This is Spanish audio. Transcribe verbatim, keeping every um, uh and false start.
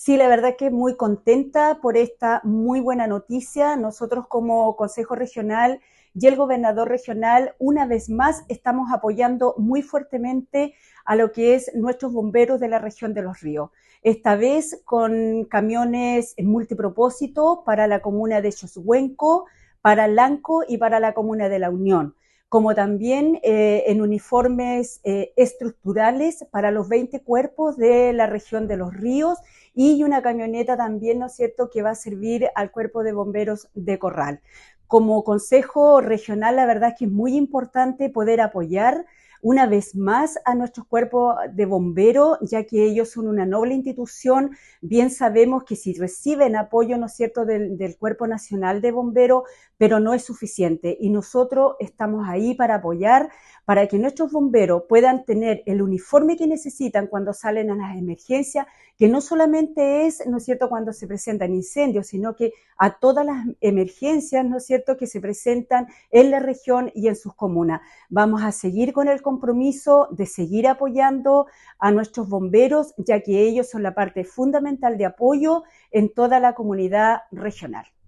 Sí, la verdad que muy contenta por esta muy buena noticia. Nosotros como Consejo Regional y el gobernador regional, una vez más, estamos apoyando muy fuertemente a lo que es nuestros bomberos de la región de Los Ríos. Esta vez con camiones multipropósito para la comuna de Choshuenco, para Lanco y para la comuna de La Unión, como también eh, en uniformes eh, estructurales para los veinte cuerpos de la región de Los Ríos y una camioneta también, ¿no es cierto?, que va a servir al cuerpo de bomberos de Corral. Como consejo regional, la verdad es que es muy importante poder apoyar una vez más a nuestros cuerpos de bomberos, ya que ellos son una noble institución. Bien sabemos que si reciben apoyo, ¿no es cierto?, del, del Cuerpo Nacional de Bomberos, pero no es suficiente. Y nosotros estamos ahí para apoyar, para que nuestros bomberos puedan tener el uniforme que necesitan cuando salen a las emergencias, que no solamente es, ¿no es cierto?, cuando se presentan incendios, sino que a todas las emergencias, ¿no es cierto?, que se presentan en la región y en sus comunas. Vamos a seguir con el compromiso de seguir apoyando a nuestros bomberos, ya que ellos son la parte fundamental de apoyo en toda la comunidad regional.